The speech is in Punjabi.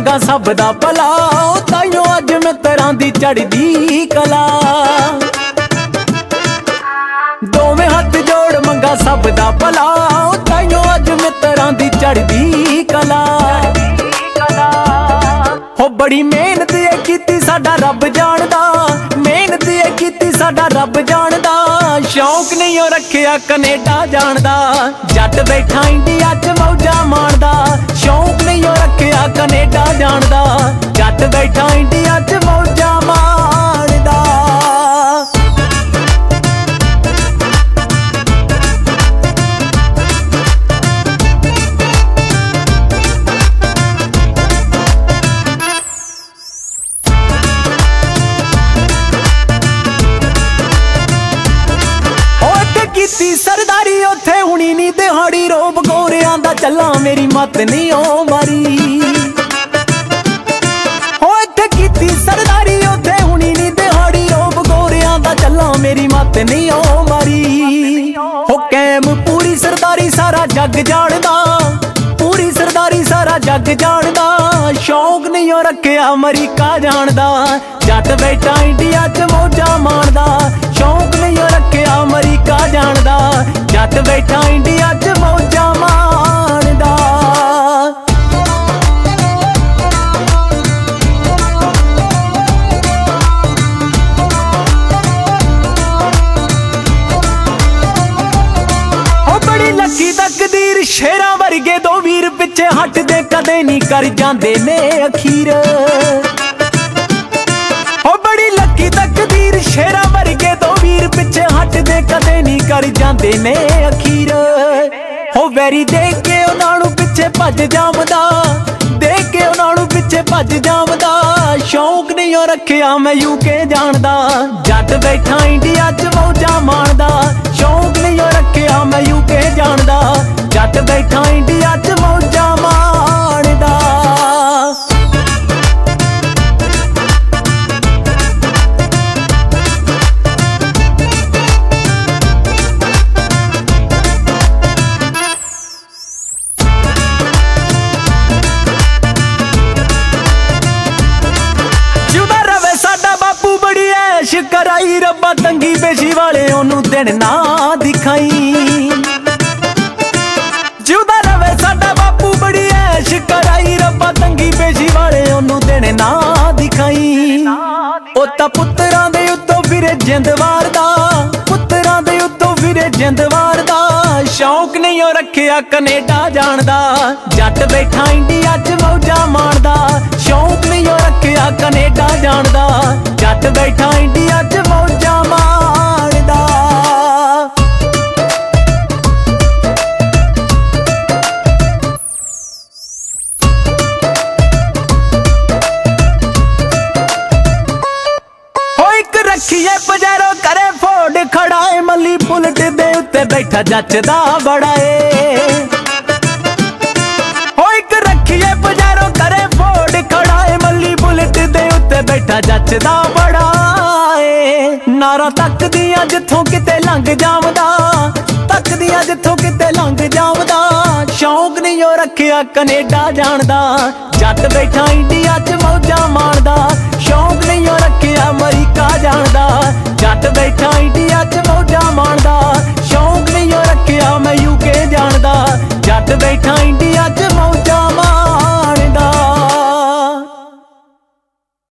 ਮੰਗਾ ਸਭ ਦਾ ਭਲਾ, ਤਾਈਓ ਅੱਜ ਮਿੱਤਰਾਂ ਦੀ ਚੜ੍ਹਦੀ ਕਲਾ। ਦੋਵੇਂ ਹੱਥ ਜੋੜ ਮੰਗਾ ਸਭ ਦਾ ਭਲਾ, ਤਾਈਓ ਅੱਜ ਮਿੱਤਰਾਂ ਦੀ ਚੜ੍ਹਦੀ ਕਲਾ। ਹੋ ਬੜੀ ਮਿਹਨਤ ਏ ਕੀਤੀ ਸਾਡਾ ਰੱਬ ਜਾਣਦਾ, ਮਿਹਨਤ ਏ ਕੀਤੀ ਸਾਡਾ ਰੱਬ ਜਾਣਦਾ। ਸ਼ੌਂਕ ਨਹੀਂ ਓ ਰੱਖਿਆ ਕਨੇਡਾ ਜਾਣ ਦਾ, ਜੱਟ ਬੈਠਾ ਇੰਡੀਆ 'ਚ ਮੌਜਾਂ ਮਾਣਦਾ। ਸ਼ੌਂਕ ਨਹੀਂ ਓ ਰੱਖਿਆ ਕਨੇਡਾ ਜਾਣ ਦਾ, ਜੱਟ ਬੈਠਾ ਇੰਡੀਆ 'ਚ ਮੌਜਾਂ ਮਾਣਦਾ। ਕੀਤੀ ਸਰਦਾਰੀ ਉੱਥੇ ਹੁਣੀ ਨੀ ਦਿਹਾੜੀ, ਰੋਬ ਗੋਰਿਆਂ ਦਾ ਚੱਲਾਂ ਮੇਰੀ ਮੱਤ ਨੀ ਓ ਮਾਰੀ। ਹੋ ਇੱਥੇ ਕੀਤੀ ਸਰਦਾਰੀ ਉੱਥੇ ਹੁਣੀ ਨੀ ਦਿਹਾੜੀ, ਰੋਬ ਗੋਰਿਆਂ ਦਾ ਚੱਲਾਂ ਮੇਰੀ ਮੱਤ ਨੀ ਓ ਮਾਰੀ। ਹੋ ਕੈਮ ਪੂਰੀ ਸਰਦਾਰੀ ਸਾਰਾ ਜੱਗ ਜਾਣਦਾ, ਪੂਰੀ ਸਰਦਾਰੀ ਸਾਰਾ ਜੱਗ ਜਾਣਦਾ। ਸ਼ੌਂਕ ਨਹੀਂ ਓ ਰੱਖਿਆ ਅਮਰੀਕਾ ਜਾਣਦਾ, ਜੱਟ ਬੈਠਾ ਇੰਡੀਆ 'ਚ ਮੌਜਾਂ ਮਾਣਦਾ। ਸ਼ੌਂਕ ਨਹੀਂ ਓ ਰੱਖਿਆ ਅਮਰੀਕਾ ਜਾਣਦਾ, ਜੱਟ ਬੈਠਾ ਇੰਡੀਆ 'ਚ ਮੌਜਾਂ ਮਾਣਦਾ। ਹੋ ਬੜੀ ਲੱਕੀ ਤਕਦੀਰ, ਸ਼ੇਰਾਂ ਵਰਗੇ ਦੋ ਵੀਰ ਪਿੱਛੇ ਹਟਦੇ ਕਦੇ ਨਹੀਂ, ਕਰ ਜਾਂਦੇ ਨੇ ਅਖੀਰ। ਹੋ ਬੜੀ ਲੱਕੀ ਤਕਦੀਰ, ਸ਼ੇਰਾਂ ਵਰਗੇ ਦੋ ਵੀਰ ਪਿੱਛੇ ਹਟਦੇ ਕਦੇ ਨਹੀਂ, ਕਰ ਜਾਂਦੇ ਨੇ ਅਖੀਰ। ਹੋ ਵੈਰੀ ਦੇਖ ਕੇ ਉਹਨਾਂ ਨੂੰ ਪਿੱਛੇ ਭੱਜ ਜਾਵਦਾ, ਦੇਖ ਕੇ ਉਹਨਾਂ ਨੂੰ ਪਿੱਛੇ ਭੱਜ ਜਾਵਦਾ। ਸ਼ੌਂਕ ਨਹੀਂ ਓ ਰੱਖਿਆ ਮੈਂ ਯੂਕੇ ਜਾਣਦਾ, ਜੱਟ ਬੈਠਾ ਇੰਡੀਆ 'ਚ ਮੌਜਾਂ ਮਾਣਦਾ। ਸ਼ੌਂਕ ਨਹੀਂ ਓ ਰੱਖਿਆ ਮੈਂ ਯੂਕੇ ਜਾਣਦਾ, ਜੱਟ ਬੈਠਾ ਇੰਡੀਆ 'ਚ ਮੌਜਾਂ ਮਾਣਦਾ। ਕਰਾਈ ਰੱਬਾ ਤੰਗੀ ਪੇਸ਼ੀ ਵਾਲੇ ਉਹਨੂੰ ਦਿਨ ਨਾ ਦਿਖਾਈ। ਜਿਉਂਦਾ ਰਵੇ ਸਾਡਾ ਬਾਪੂ ਬੜੀ ਐਸ਼ ਕਰਾਈ ਰੱਬਾ ਤੰਗੀ ਪੇਸ਼ੀ ਵਾਲੇ ਉਹਨੂੰ ਦਿਨ ਨਾ ਦਿਖਾਈ। ਉਹ ਤਾਂ ਪੁੱਤਰਾਂ ਦੇ ਉੱਤੋਂ ਫਿਰੇ ਜਿੰਦਵਾਰ ਦਾ, ਪੁੱਤਰਾਂ ਦੇ ਉੱਤੋਂ ਫਿਰੇ ਜਿੰਦਵਾਰ ਦਾ। ਸ਼ੌਂਕ ਨਹੀਂ ਓ ਰੱਖਿਆ ਕਨੇਡਾ ਜਾਣ ਦਾ, ਜੱਟ ਬੈਠਾ ਇੰਡੀਆ 'ਚ ਮੌਜਾਂ ਮਾਣਦਾ। ਸ਼ੌਂਕ ਨਹੀਂ ਓ ਰੱਖਿਆ ਕਨੇਡਾ ਜਾਣ ਦਾ, ਜੱਟ ਬੈਠਾ ਇੰਡੀਆ 'ਚ ਮੌਜਾਂ ਮਾਣਦਾ। ਹੋ ਇੱਕ ਰੱਖੀਏ ਪਜੈਰੋ ਕਰੇ ਫੋੜ ਖੜਾ ਏ, ਮੱਲੀ ਬੁਲਟ ਦੇ ਉੱਤੇ ਬੈਠਾ ਜੱਚਦਾ ਬੜਾ ਏ। ਹੋ ਇੱਕ ਰੱਖੀਏ ਪਜੈਰੋ ਕਰੇ ਫੋੜ ਖੜਾ ਏ, ਮੱਲੀ ਬੁਲਟ ਦੇ ਉੱਤੇ ਬੈਠਾ ਜੱਚਦਾ ਬੜਾ ਏ। ਨਾਰਾ ਤੱਕਦੀਆਂ ਜਿੱਥੋਂ ਕਿਤੇ ਲੰਘ ਜਾਵਦਾ, ਤੱਕਦੀਆਂ ਜਿੱਥੋਂ ਕਿਤੇ ਲੰਘ ਜਾਵਦਾ। ਸ਼ੌਂਕ ਨਹੀਂ ਓ ਰੱਖਿਆ ਕਨੇਡਾ ਜਾਣ ਦਾ, ਜੱਟ ਬੈਠਾ ਇੰਡੀਆ 'ਚ